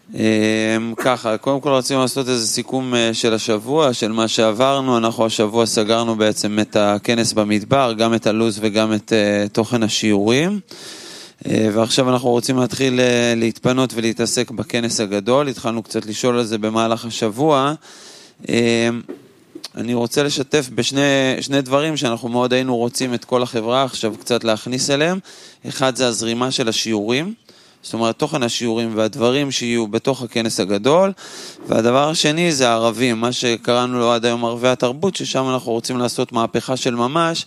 ככה, קודם כל רצינו לעשות איזה סיכום של השבוע, של מה שעברנו. אנחנו השבוע סגרנו בעצם את הכנס במדבר, גם את הלוז וגם את תוכן השיעורים, ועכשיו אנחנו רוצים להתחיל להתפנות ולהתעסק בכנס הגדול. התחלנו קצת לשאול על זה במהלך השבוע. אני רוצה לשתף בשני דברים שאנחנו מאוד היינו רוצים את כל החברה עכשיו קצת להכניס אליהם. אחד זה הזרימה של השיעורים, זאת אומרת תוכן השיעורים והדברים שיהיו בתוך הכנס הגדול, והדבר השני זה הערבים, מה שקראנו לו עד היום ערבי התרבות, ששם אנחנו רוצים לעשות מהפכה של ממש,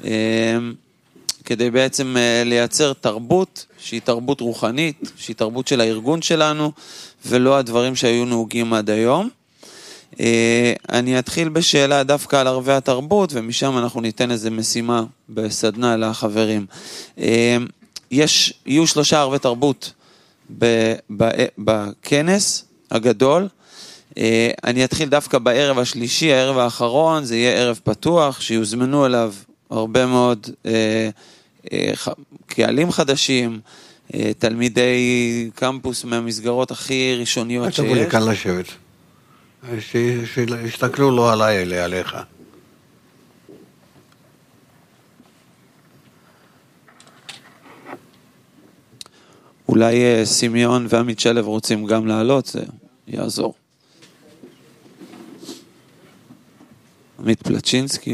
כדי בעצם לייצר תרבות שהיא תרבות רוחנית, שהיא תרבות של הארגון שלנו, ולא הדברים שהיו נהוגים עד היום. אני אתחיל בשאלה דווקא על ערבי התרבות, ומשם אנחנו ניתן איזה משימה בסדנה לחברים. יהיו 3 ערבי תרבות בכנס הגדול. אני אתחיל דווקא בערב השלישי, הערב האחרון, זה יהיה ערב פתוח, שיוזמנו אליו הרבה מאוד קהלים חדשים, תלמידי קמפוס מהמסגרות הכי ראשוניות שיש. תבוא לי כאן לשבת. שיסתכלו לא עליי, אלא עליך. אולי סימיון ועמית שלב רוצים גם לעלות, זה יעזור. עמית פלצ'ינסקי.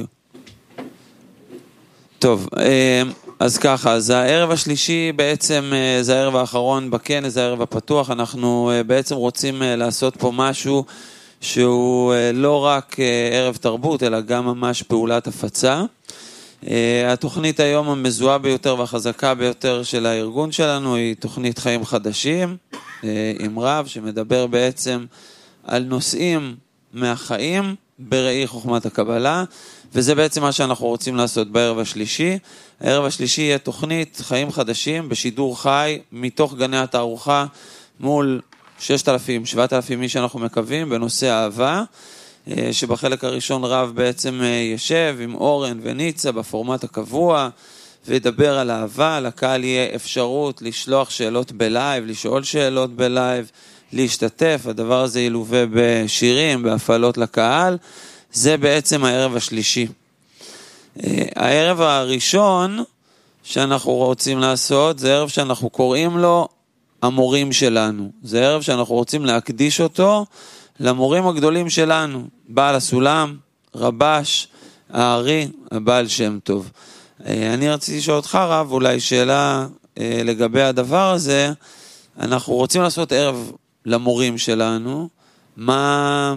טוב, אז ככה, אז הערב השלישי בעצם זה הערב האחרון בכנס, זה הערב הפתוח. אנחנו בעצם רוצים לעשות פה משהו שהוא לא רק ערב תרבות, אלא גם ממש פעולת הפצה. התוכנית היום המזוהה ביותר והחזקה ביותר של הארגון שלנו היא תוכנית חיים חדשים, עם רב שמדבר בעצם על נושאים מהחיים בראי חוכמת הקבלה, וזה בעצם מה שאנחנו רוצים לעשות בערב השלישי. הערב השלישי יהיה תוכנית חיים חדשים בשידור חי מתוך גני התערוכה מול 6,000, 7,000 מי שאנחנו מקווים בנושא אהבה, שבחלק הראשון רב בעצם ישב עם אורן וניצה בפורמט הקבוע וידבר על אהבה. לקהל יהיה אפשרות לשלוח שאלות בלייב, לשאול שאלות בלייב, להשתתף. הדבר הזה ילווה בשירים, בהפעלות לקהל. זה בעצם הערב השלישי. הערב הראשון שאנחנו רוצים לעשות זה ערב שאנחנו קוראים לו המורים שלנו. זה ערב שאנחנו רוצים להקדיש אותו למורים הגדולים שלנו, בעל הסולם, רבש, הארי, הבעל שם טוב. אני רציתי לשאול אותך רב, אולי שאלה לגבי הדבר הזה. אנחנו רוצים לעשות ערב למורים שלנו, מה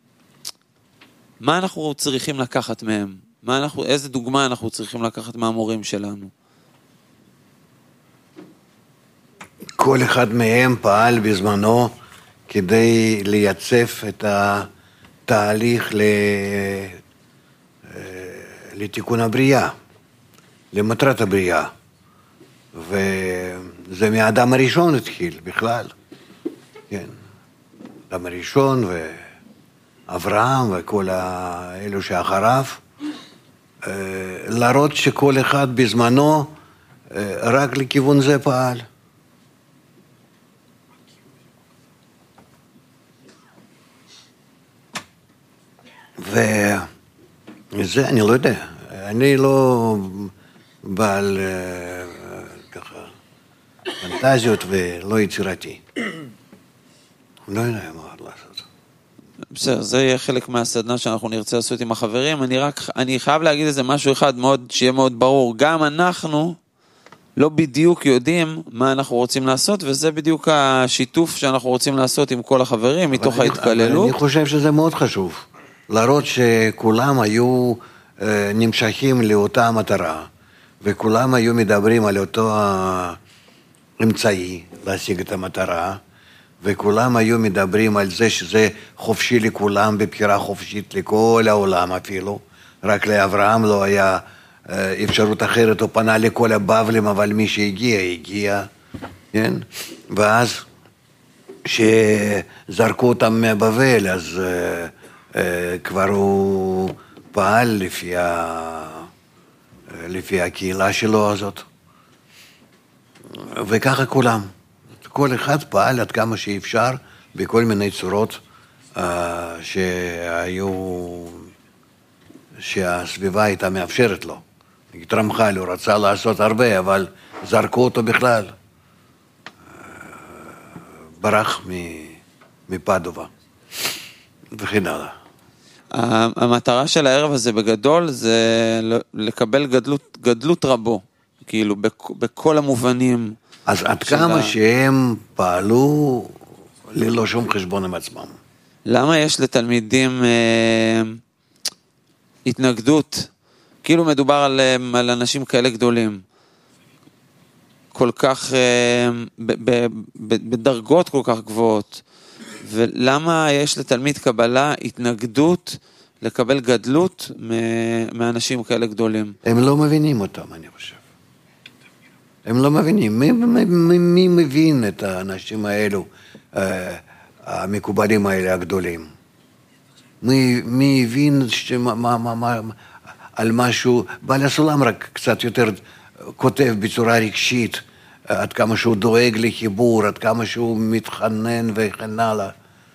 אנחנו צריכים לקחת מהם? איזה דוגמה אנחנו צריכים לקחת מהמורים שלנו? כל אחד מהם פעל בזמנו כדי לייצב את התהליך לתיקון הבריאה, למטרת הבריאה. וזה מהאדם הראשון התחיל בכלל. כן. האדם הראשון ואברהם וכל אלו שאחריו. להראות שכל אחד בזמנו רק לכיוון זה פעל. וזה אני לא יודע, אני לא בעל ככה פנטזיות ולא יצירתי. לא יודע מה לעשות. בסדר, זה יהיה חלק מהסדנה שאנחנו נרצה לעשות עם החברים. אני חייב להגיד איזה משהו אחד מאוד, שיהיה מאוד ברור. גם אנחנו לא בדיוק יודעים מה אנחנו רוצים לעשות, וזה בדיוק השיתוף שאנחנו רוצים לעשות עם כל החברים, מתוך ההתקללות. אני חושב שזה מאוד חשוב. להראות שכולם היו נמשכים לאותה מטרה, וכולם היו מדברים על אותו אמצעי להשיג את המטרה, וכולם היו מדברים על זה שזה חופשי לכולם, בבחירה חופשית לכל העולם אפילו. רק לאברהם לא היה אפשרות אחרת, הוא פנה לכל הבבלים, אבל מי שהגיע, כן? ואז שזרקו אותם מבבל, אז כבר הוא פעל לפי הקהילה שלו הזאת. וככה כולם כל אחד פעל עד כמה שאפשר בכל מיני צורות שהסביבה הייתה מאפשרת לו. רמח"ל, הוא רצה לעשות הרבה, אבל זרקו אותו בכלל. ברח מפדובה וכן הלאה. המטרה של הערב הזה בגדול זה לקבל גדלות רבו, כאילו בכל המובנים. אז עד כמה שהם פעלו ללא שום חשבון עם עצמם. למה יש לתלמידים התנגדות? כאילו מדובר על אנשים כאלה גדולים, כל כך, בדרגות כל כך גבוהות, ולמה יש לתלמיד קבלה התנגדות לקבל גדלות מאנשים כאלה גדולים? הם לא מבינים אותם, אני חושב. הם לא מבינים. מי מבין את האנשים האלו, המקובלים האלה הגדולים? מי הבין על משהו, בעל הסולם רק קצת יותר כותב בצורה רגשית, עד כמה שהוא דואג לחיבור, עד כמה שהוא מתחנן וכן הלאה.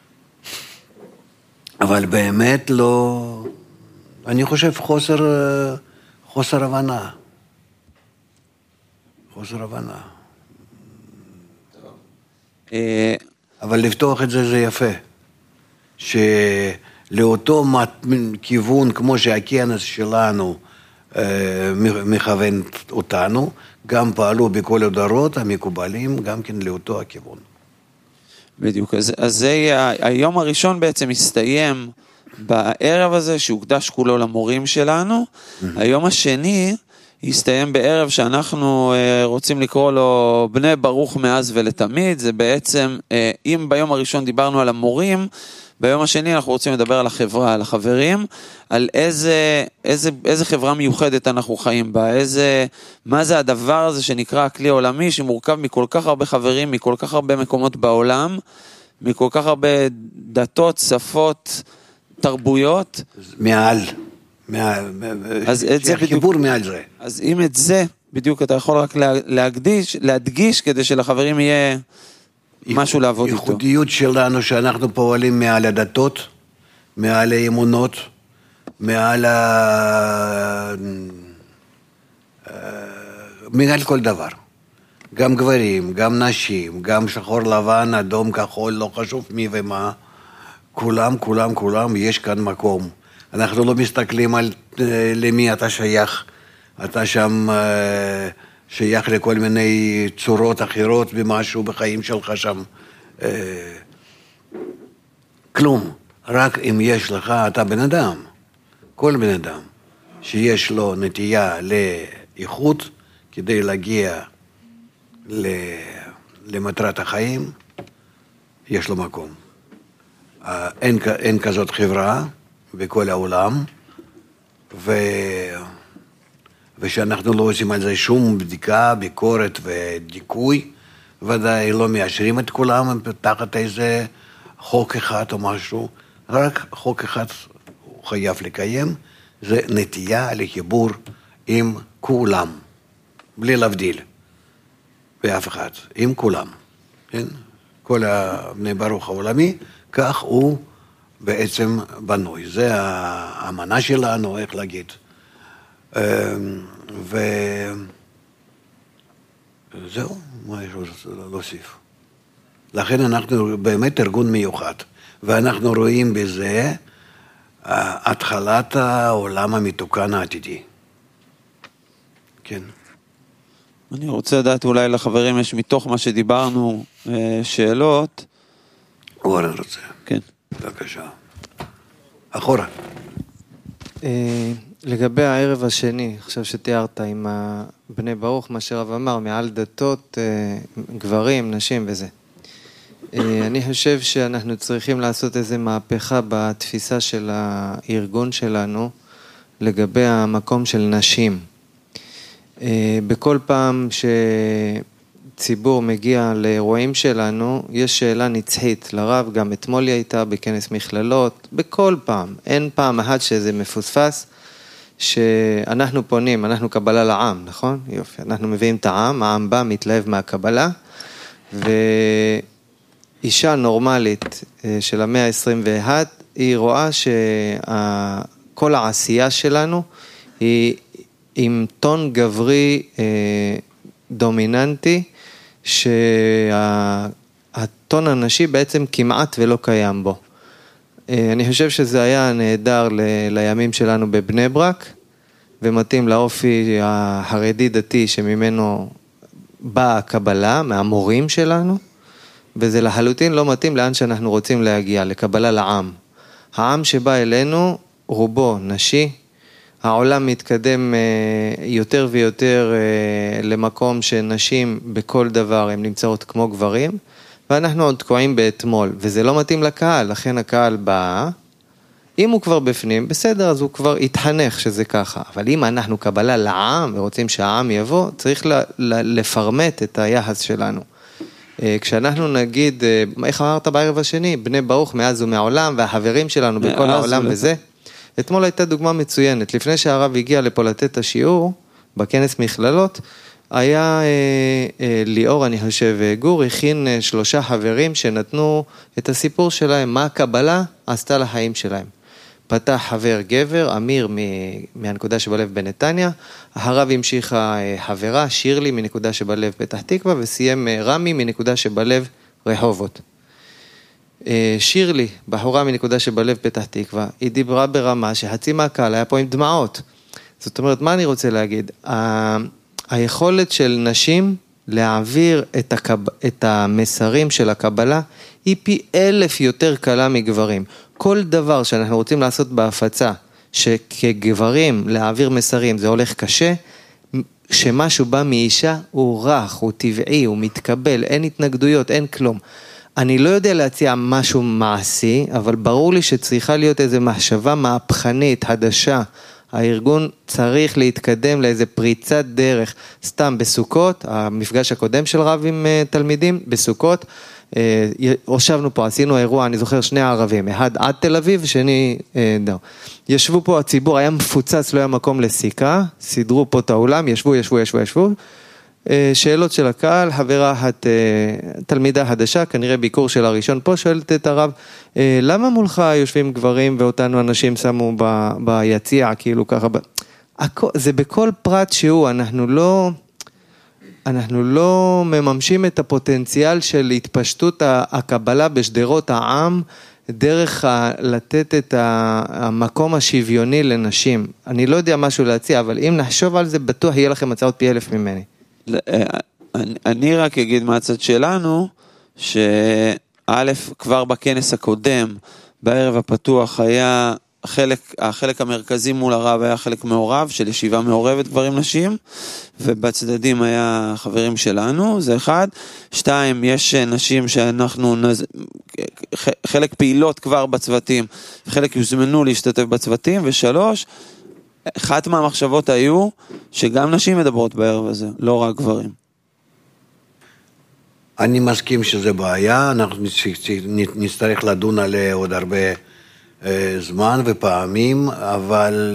אבל באמת לא, אני חושב חוסר הבנה. חוסר הבנה. אבל לפתוח את זה יפה. שלאותו כיוון כמו שהכנס שלנו מכוון אותנו, גם פעלו בכל הדורות המקובלים, גם כן לאותו הכיוון. בדיוק, אז זה היום הראשון בעצם מסתיים בערב הזה שהוקדש כולו למורים שלנו, היום השני יסתיים בערב שאנחנו רוצים לקרוא לו בני ברוך מאז ולתמיד, זה בעצם, אם ביום הראשון דיברנו על המורים, ביום השני אנחנו רוצים לדבר על החברה, על החברים, על איזה חברה מיוחדת אנחנו חיים בה, מה זה הדבר הזה שנקרא הכלי העולמי, שמורכב מכל כך הרבה חברים, מכל כך הרבה מקומות בעולם, מכל כך הרבה דתות, שפות, תרבויות. אז את זה בדיוק, חיבור מעל זה. אז אם את זה בדיוק אתה יכול רק להדגיש כדי שלחברים יהיה משהו לעבוד איתו. ייחודיות שלנו שאנחנו פועלים מעל הדתות, מעל האמונות, מעל כל דבר. גם גברים, גם נשים, גם שחור לבן, אדום, כחול, לא חשוב מי ומה. כולם, יש כאן מקום. אנחנו לא מסתכלים על למי אתה שייך. אתה שם שייך לכל מיני צורות אחרות במשהו בחיים שלך שם. כלום. רק אם יש לך, אתה בן אדם. כל בן אדם שיש לו נטייה לאיכות כדי להגיע למטרת החיים, יש לו מקום. אין כזאת חברה בכל העולם, ושאנחנו לא עושים על זה שום בדיקה, ביקורת ודיכוי, ודאי לא מאשרים את כולם תחת איזה חוק אחד או משהו, רק חוק אחד הוא חייב לקיים, זה נטייה לחיבור עם כולם, בלי להבדיל, באף אחד, עם כולם, כן? כל הבני ברוך העולמי, כך הוא בעצם בנוי, זה האמנה שלנו, איך להגיד. וזהו, מה יש להוסיף? לכן אנחנו באמת ארגון מיוחד, ואנחנו רואים בזה התחלת העולם המתוקן העתידי. כן. אני רוצה לדעת אולי לחברים יש מתוך מה שדיברנו שאלות. אורן רוצה. כן. בבקשה. אחורה. לגבי הערב השני, עכשיו שתיארת עם בני ברוך, מה שרב אמר, מעל דתות, גברים, נשים וזה. אני חושב שאנחנו צריכים לעשות איזו מהפכה בתפיסה של הארגון שלנו, לגבי המקום של נשים. בכל פעם שציבור מגיע לאירועים שלנו, יש שאלה נצחית לרב, גם אתמול היא הייתה בכנס מכללות, בכל פעם, אין פעם אחת שזה מפוספס, שאנחנו פונים, אנחנו קבלה לעם, נכון? יופי, אנחנו מביאים את העם, העם בא, מתלהב מהקבלה, ואישה נורמלית של המאה ה-21, היא רואה שכל העשייה שלנו היא עם טון גברי דומיננטי, שהטון הנשי בעצם כמעט ולא קיים בו. אני חושב שזה היה נהדר לימים שלנו בבני ברק, ומתאים לאופי החרדי דתי שממנו באה הקבלה, מהמורים שלנו, וזה לחלוטין לא מתאים לאן שאנחנו רוצים להגיע, לקבלה לעם. העם שבא אלינו, רובו נשי, העולם מתקדם יותר ויותר למקום שנשים בכל דבר הן נמצאות כמו גברים, ואנחנו עוד תקועים באתמול, וזה לא מתאים לקהל, לכן הקהל בא, אם הוא כבר בפנים, בסדר, אז הוא כבר התחנך שזה ככה, אבל אם אנחנו קבלה לעם ורוצים שהעם יבוא, צריך לפרמט את היחס שלנו. כשאנחנו נגיד, איך אמרת בערב השני, בני ברוך מאז ומעולם, והחברים שלנו בכל העולם וזה, אתמול הייתה דוגמה מצוינת, לפני שהרב הגיע לפה לתת את השיעור, בכנס מכללות, היה ליאור, אני חושב, גור, הכין 3 חברים שנתנו את הסיפור שלהם, מה הקבלה עשתה לחיים שלהם. פתח חבר גבר, אמיר מהנקודה שבלב בנתניה, הרב המשיכה חברה, שירלי מנקודה שבלב פתח תקווה, וסיים רמי מנקודה שבלב רחובות. שירלי, בחורה מנקודה שבלב פתח תקווה, היא דיברה ברמה שחצי מהקהל היה פה עם דמעות. זאת אומרת, מה אני רוצה להגיד? היכולת של נשים להעביר את המסרים של הקבלה היא פי 1000 יותר קלה מגברים. כל דבר שאנחנו רוצים לעשות בהפצה, שכגברים להעביר מסרים זה הולך קשה, שמשהו בא מאישה הוא רך, הוא טבעי, הוא מתקבל, אין התנגדויות, אין כלום. אני לא יודע להציע משהו מעשי, אבל ברור לי שצריכה להיות איזו מחשבה מהפכנית, חדשה. הארגון צריך להתקדם לאיזה פריצת דרך, סתם בסוכות, המפגש הקודם של רב עם תלמידים, בסוכות, הושבנו פה, עשינו אירוע, אני זוכר 2 ערבים, אחד עד תל אביב, שני, ישבו פה הציבור, היה מפוצץ, לא היה מקום לסיכה, סידרו פה את האולם, ישבו, שאלות של הקהל, חברה אחת, תלמידה חדשה, כנראה ביקור של הראשון פה, שואלת את הרב, למה מולך יושבים גברים ואותנו אנשים שמו ביציע, כאילו ככה, זה בכל פרט שהוא, אנחנו לא מממשים את הפוטנציאל של התפשטות הקבלה בשדרות העם, דרך לתת את המקום השוויוני לנשים. אני לא יודע משהו להציע, אבל אם נחשוב על זה, בטוח יהיה לכם הצעות פי 1000 ממני. אני רק אגיד מהצד שלנו, שא' כבר בכנס הקודם, בערב הפתוח היה החלק המרכזי מול הרב היה חלק מעורב, של ישיבה מעורבת גברים נשים, ובצדדים היה חברים שלנו, זה 1. 2, יש נשים שאנחנו, חלק פעילות כבר בצוותים, חלק יוזמנו להשתתף בצוותים, ו3, אחת מהמחשבות היו שגם נשים מדברות בערב הזה, לא רק גברים. אני מסכים שזה בעיה, אנחנו נצטרך לדון עליה עוד הרבה זמן ופעמים, אבל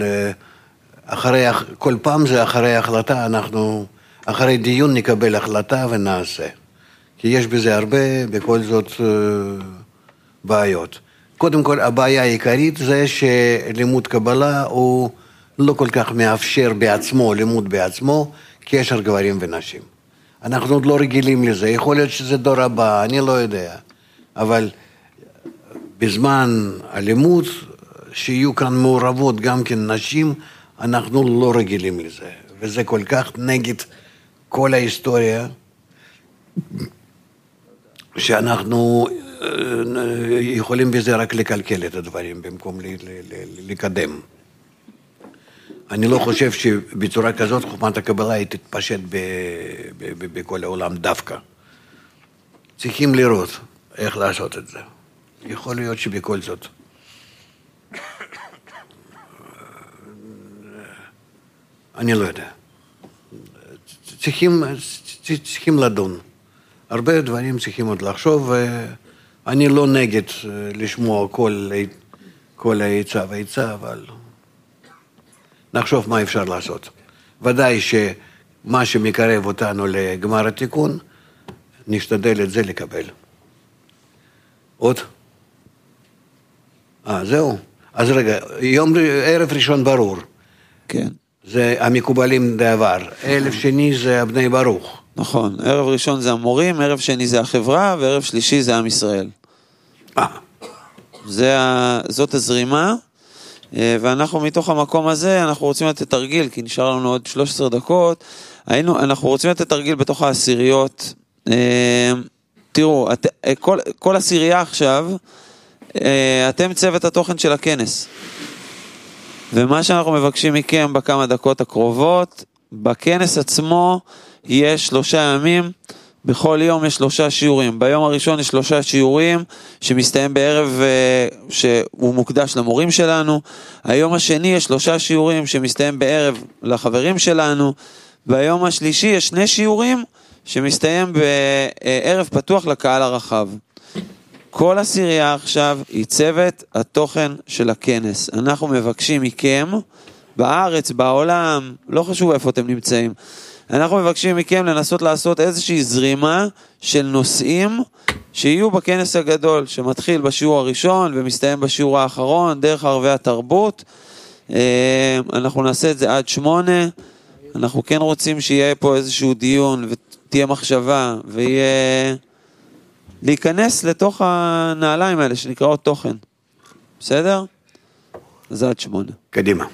כל פעם זה אחרי החלטה, אנחנו אחרי דיון נקבל החלטה ונעשה. כי יש בזה הרבה, בכל זאת, בעיות. קודם כל, הבעיה העיקרית זה שלימוד קבלה הוא לא כל כך מאפשר בעצמו, לימוד בעצמו, קשר גברים ונשים. אנחנו עוד לא רגילים לזה, יכול להיות שזה דור הבא, אני לא יודע. אבל בזמן הלימוד, שיהיו כאן מעורבות גם כן נשים, אנחנו לא רגילים לזה. וזה כל כך נגד כל ההיסטוריה, שאנחנו יכולים בזה רק לקלקל את הדברים, במקום לקדם. אני לא חושב שבצורה כזאת חוכמת הקבלה היא תתפשט בכל העולם דווקא. צריכים לראות איך לעשות את זה. יכול להיות שבכל זאת. אני לא יודע. צריכים לדון. הרבה דברים צריכים עוד לחשוב, ואני לא נגד לשמוע כל העצה והעצה, אבל נחשוב מה אפשר לעשות. ודאי שמה שמקרב אותנו לגמר התיקון, נשתדל את זה לקבל. עוד? זהו. אז רגע, ערב ראשון ברור. כן. זה המקובלים בעבר. ערב שני זה הבני ברוך. נכון, ערב ראשון זה המורים, ערב שני זה החברה, וערב שלישי זה עם ישראל. זאת הזרימה, ואנחנו מתוך המקום הזה, אנחנו רוצים לתת תרגיל, כי נשאר לנו עוד 13 דקות, אנחנו רוצים לתת תרגיל בתוך העשיריות. תראו, כל עשירייה עכשיו, אתם צוות התוכן של הכנס. ומה שאנחנו מבקשים מכם בכמה דקות הקרובות, בכנס עצמו יש 3 ימים, בכל יום יש 3 שיעורים. ביום הראשון יש 3 שיעורים שמסתיים בערב שהוא מוקדש למורים שלנו. היום השני יש 3 שיעורים שמסתיים בערב לחברים שלנו. ביום השלישי יש 2 שיעורים שמסתיים בערב פתוח לקהל הרחב. כל עשירייה עכשיו היא צוות התוכן של הכנס. אנחנו מבקשים מכם, בארץ, בעולם, לא חשוב איפה אתם נמצאים, אנחנו מבקשים מכם לנסות לעשות איזושהי זרימה של נושאים שיהיו בכנס הגדול, שמתחיל בשיעור הראשון ומסתיים בשיעור האחרון, דרך ערבי התרבות. אנחנו נעשה את זה עד 8. אנחנו כן רוצים שיהיה פה איזשהו דיון ותהיה מחשבה ויהיה להיכנס לתוך הנעליים האלה שנקראות תוכן. בסדר? אז עד 8. קדימה.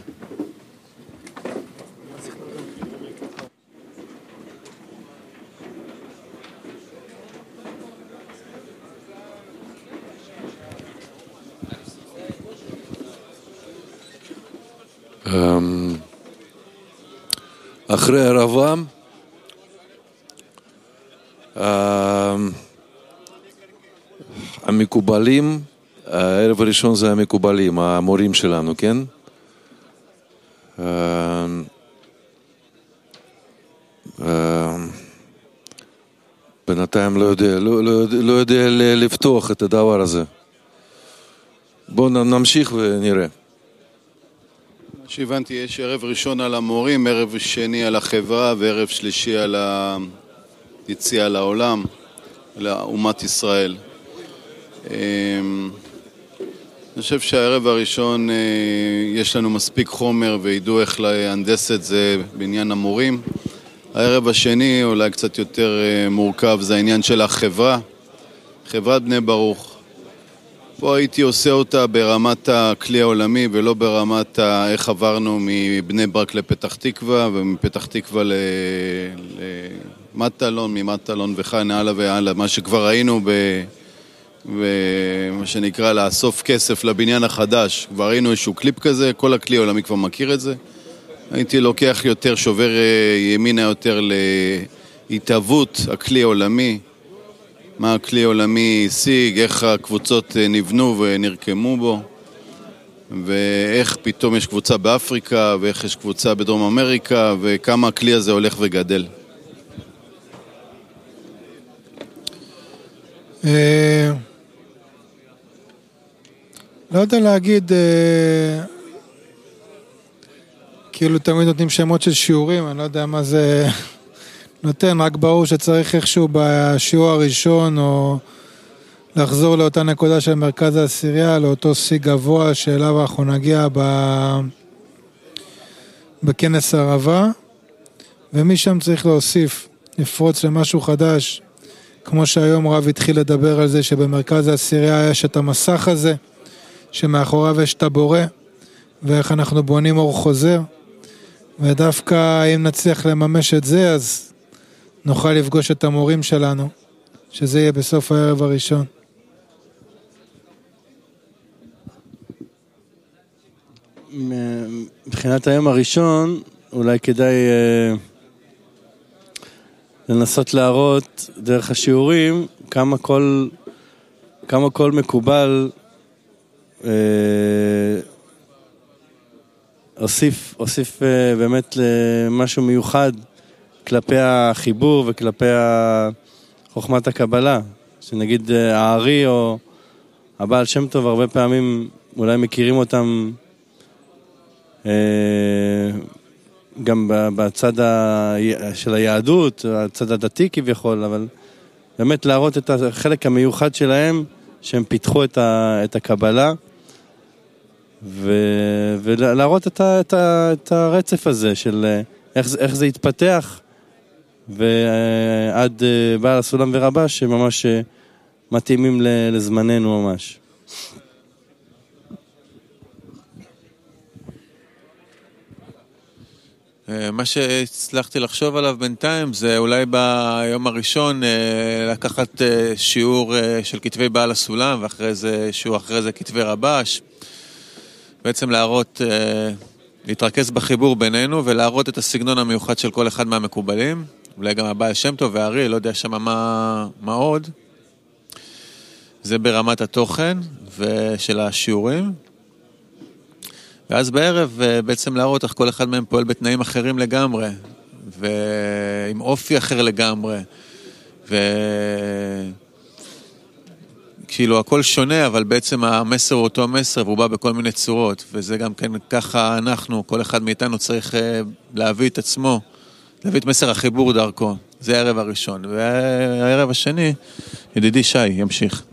אחרי הרבם, המקובלים, הערב הראשון זה המקובלים, המורים שלנו, כן? בינתיים לא יודע לפתוח את הדבר הזה. בואו נמשיך ונראה. שהבנתי, יש ערב ראשון על המורים, ערב שני על החברה וערב שלישי על היציאה לעולם, לאומת ישראל. אני חושב שהערב הראשון יש לנו מספיק חומר וידעו איך להנדס את זה בעניין המורים. הערב השני אולי קצת יותר מורכב, זה העניין של החברה, חברת בני ברוך. פה הייתי עושה אותה ברמת הכלי העולמי ולא ברמת איך עברנו מבני ברק לפתח תקווה ומפתח תקווה למטלון, ממטלון וכן הלאה והלאה, מה שכבר ראינו ומה שנקרא לאסוף כסף לבניין החדש, כבר ראינו איזשהו קליפ כזה, כל הכלי העולמי כבר מכיר את זה. הייתי לוקח יותר, שובר ימינה יותר להתאבות הכלי העולמי, מה הכלי העולמי השיג, איך הקבוצות נבנו ונרקמו בו, ואיך פתאום יש קבוצה באפריקה, ואיך יש קבוצה בדרום אמריקה, וכמה הכלי הזה הולך וגדל. לא יודע להגיד, כאילו תמיד נותנים שמות של שיעורים, אני לא יודע מה זה נותן, רק ברור שצריך איכשהו בשיעור הראשון, או לחזור לאותה נקודה של מרכז העשירייה, לאותו שיא גבוה שאליו אנחנו נגיע בכנס הרבה, ומשם צריך להוסיף, לפרוץ למשהו חדש, כמו שהיום רב התחיל לדבר על זה, שבמרכז העשירייה יש את המסך הזה, שמאחוריו יש את הבורא, ואיך אנחנו בונים אור חוזר, ודווקא אם נצליח לממש את זה, אז נוכל לפגוש את המורים שלנו, שזה יהיה בסוף הערב הראשון. מבחינת היום הראשון, אולי כדאי לנסות להראות דרך השיעורים כמה כל מקובל הוסיף באמת למשהו מיוחד כלפי החיבור וכלפי חוכמת הקבלה, שנגיד הארי או הבעל שם טוב הרבה פעמים אולי מכירים אותם גם בצד של היהדות, הצד הדתי כביכול, אבל באמת להראות את החלק המיוחד שלהם, שהם פיתחו את הקבלה, ולהראות את הרצף הזה של איך זה יתפתח, ועד בעל הסולם ורבש שממש מתאימים לזמננו ממש. מה שהצלחתי לחשוב עליו בינתיים זה אולי ביום הראשון לקחת שיעור של כתבי בעל הסולם ואחרי זה שיעור אחרי זה כתבי רבש, בעצם להראות, להתרכז בחיבור בינינו ולהראות את הסגנון המיוחד של כל אחד מהמקובלים, אולי גם הבעל שם טוב והארי, לא יודע שמה מה עוד. זה ברמת התוכן ושל השיעורים. ואז בערב בעצם להראות איך כל אחד מהם פועל בתנאים אחרים לגמרי, ועם אופי אחר לגמרי, וכאילו הכל שונה, אבל בעצם המסר הוא אותו מסר, והוא בא בכל מיני צורות, וזה גם כן ככה אנחנו, כל אחד מאיתנו צריך להביא את עצמו, להביא את מסר החיבור דרכו. זה הערב הראשון. והערב השני, ידידי שי, ימשיך.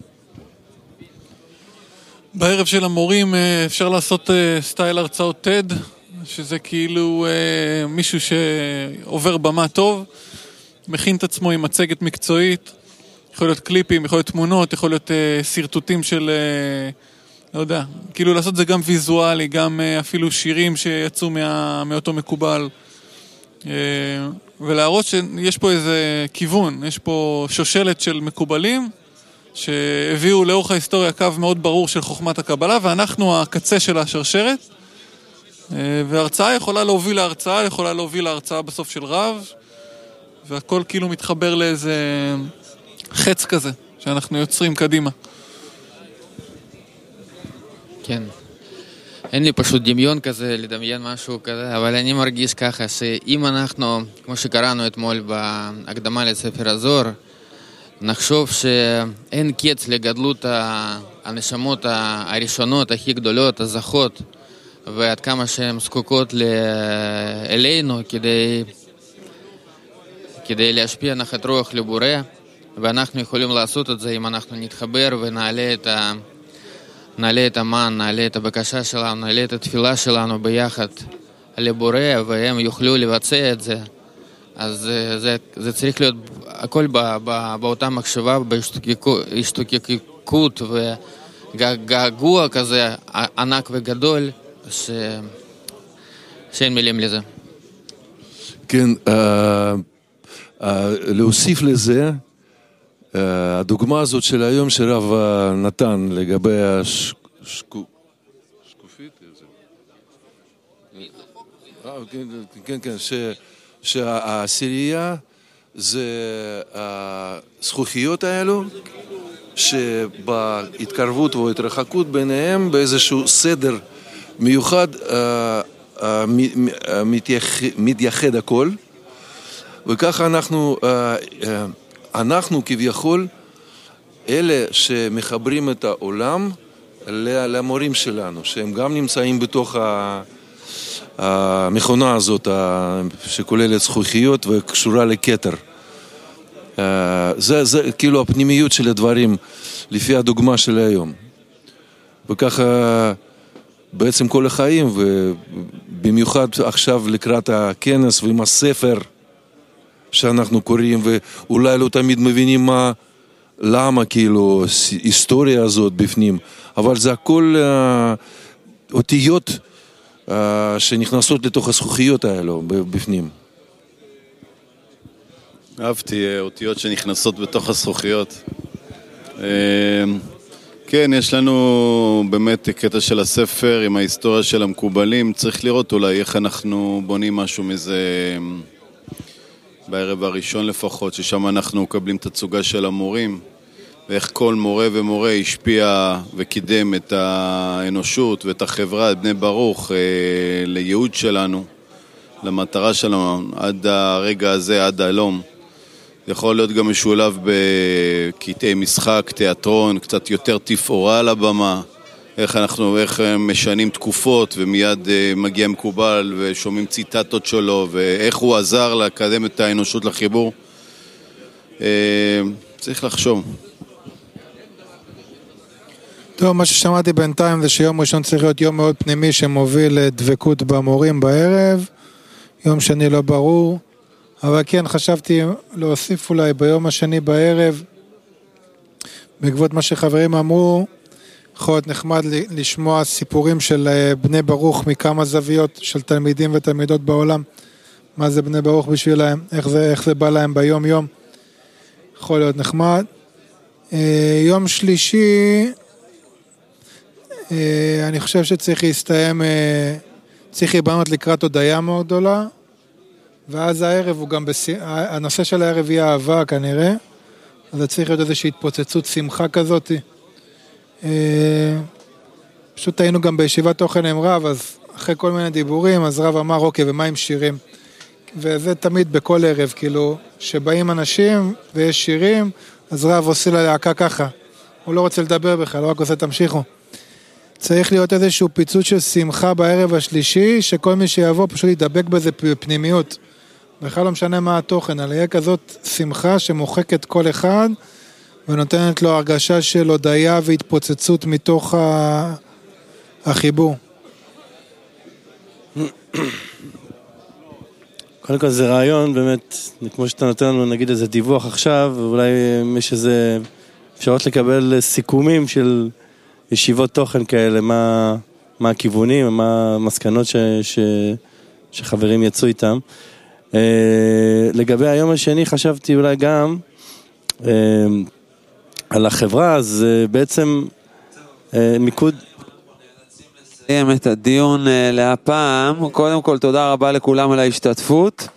בערב של המורים אפשר לעשות סטייל הרצאות TED, שזה כאילו מישהו שעובר במה טוב, מכין את עצמו עם מצגת מקצועית, יכול להיות קליפים, יכול להיות תמונות, יכול להיות סרטוטים של, לא יודע, כאילו לעשות זה גם ויזואלי, גם אפילו שירים שיצאו מאותו מקובל, ולהראות שיש פה איזה כיוון, יש פה שושלת של מקובלים, שהביאו לאורך ההיסטוריה קו מאוד ברור של חוכמת הקבלה, ואנחנו הקצה של השרשרת, וההרצאה יכולה להוביל להרצאה, יכולה להוביל להרצאה בסוף של רב, והכל כאילו מתחבר לאיזה חץ כזה, שאנחנו יוצרים קדימה. כן. אין לי פשוט דמיון כזה, לדמיין משהו כזה, אבל אני מרגיש ככה, שאם אנחנו, כמו שקראנו אתמול בהקדמה לספר הזוהר, נחשוב שאין קץ לגדלות הנשמות הראשונות, הכי גדולות, הזכות, ועד כמה שהן זקוקות אלינו כדי להשפיע נחת רוח לבורא, ואנחנו יכולים לעשות את זה אם אנחנו נתחבר ונעלה את המן, נעלה את הבקשה שלנו, נעלה את התפילה שלנו ביחד לבורא, והם יוכלו לבצע את זה. אז זה צריך להיות הכל באותה מחשבה, בהשתוקקות וגעגוע כזה ענק וגדול, שאין מילים לזה. כן, להוסיף לזה, הדוגמה הזאת של היום שרב נתן לגבי השקופית, כן, שהעשירייה זה הזכוכיות האלו, שבהתקרבות או התרחקות ביניהם באיזשהו סדר מיוחד מתייחד הכל, וככה אנחנו כביכול אלה שמחברים את העולם למורים שלנו, שהם גם נמצאים בתוך המכונה הזאת שכוללת זכוכיות וקשורה לכתר. זה כאילו הפנימיות של הדברים לפי הדוגמה של היום. וככה בעצם כל החיים, ובמיוחד עכשיו לקראת הכנס ועם הספר שאנחנו קוראים, ואולי לא תמיד מבינים למה כאילו היסטוריה הזאת בפנים, אבל זה הכל אותיות שנכנסות לתוך הזכוכיות האלו בפנים. אהבתי אותיות שנכנסות בתוך הזכוכיות. כן, יש לנו באמת קטע של הספר עם ההיסטוריה של המקובלים. צריך לראות אולי איך אנחנו בונים משהו מזה בערב הראשון לפחות, ששם אנחנו מקבלים את הצוגה של המורים, ואיך כל מורה ומורה השפיע וקידם את האנושות ואת החברה, את בני ברוך, לייעוד שלנו, למטרה שלנו, עד הרגע הזה, עד הלום. יכול להיות גם משולב בקטעי משחק, תיאטרון, קצת יותר תפאורה על הבמה, איך משנים תקופות ומיד מגיע מקובל ושומעים ציטטות שלו, ואיך הוא עזר לקדם את האנושות לחיבור. צריך לחשוב. טוב, מה ששמעתי בינתיים זה שיום ראשון צריך להיות יום מאוד פנימי שמוביל לדבקות במורים בערב, יום שני לא ברור, אבל כן חשבתי להוסיף אולי ביום השני בערב, בעקבות מה שחברים אמרו, יכול להיות נחמד לשמוע סיפורים של בני ברוך מכמה זוויות של תלמידים ותלמידות בעולם, מה זה בני ברוך בשבילהם, איך זה בא להם ביום יום, יכול להיות נחמד. יום שלישי, אני חושב שצריך להסתיים, צריך להיבנות לקראת הודיה מאוד גדולה, ואז הערב הוא גם, הנושא של הערב יהיה אהבה כנראה, אז צריך להיות איזושהי התפוצצות שמחה כזאת. פשוט היינו גם בישיבת תוכן עם רב, אז אחרי כל מיני דיבורים, אז רב אמר, אוקיי, ומה עם שירים? וזה תמיד בכל ערב, כאילו, שבאים אנשים ויש שירים, אז רב עושה ללהקה ככה. הוא לא רוצה לדבר בכלל, הוא רק עושה תמשיכו. צריך להיות איזשהו פיצוץ של שמחה בערב השלישי, שכל מי שיבוא פשוט ידבק בזה בפנימיות. בכלל לא משנה מה התוכן, אבל יהיה כזאת שמחה שמוחקת כל אחד, ונותנת לו הרגשה של הודיה והתפוצצות מתוך החיבור. קודם כל זה רעיון, באמת, כמו שאתה נותן לנו נגיד איזה דיווח עכשיו, ואולי יש איזה אפשרות לקבל סיכומים של ישיבות תוכן כאלה, מה הכיוונים, מה המסקנות שחברים יצאו איתם. לגבי היום השני חשבתי אולי גם על החברה, אז בעצם מיקוד... נסיים את הדיון להפעם. קודם כל תודה רבה לכולם על ההשתתפות.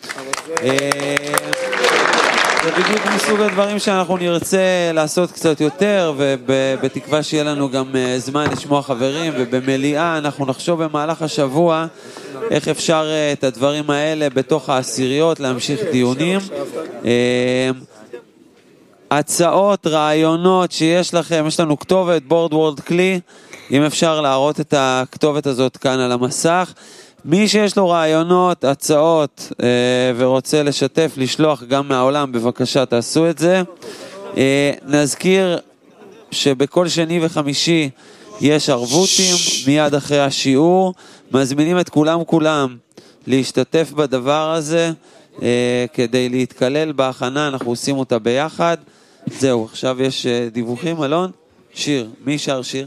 זה בדיוק מסוג הדברים שאנחנו נרצה לעשות קצת יותר, ובתקווה שיהיה לנו גם זמן לשמוע חברים, ובמליאה אנחנו נחשוב במהלך השבוע איך אפשר את הדברים האלה בתוך העשיריות להמשיך דיונים. הצעות, רעיונות שיש לכם, יש לנו כתובת, בורד וורד כלי, אם אפשר להראות את הכתובת הזאת כאן על המסך. מי שיש לו רעיונות, הצעות ורוצה לשתף, לשלוח גם מהעולם, בבקשה תעשו את זה. נזכיר שבכל שני וחמישי יש ערבותים מיד אחרי השיעור, מזמינים את כולם להשתתף בדבר הזה, כדי להתכלל בהכנה, אנחנו עושים אותה ביחד. זהו, עכשיו יש דיווחים, אלון? שיר, מי שר שיר?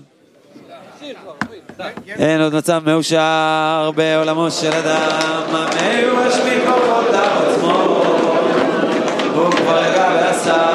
אין עוד מצב מאושר בעולמו של אדם, המיואש מכוחות עצמו, הוא כבר רגע ועשה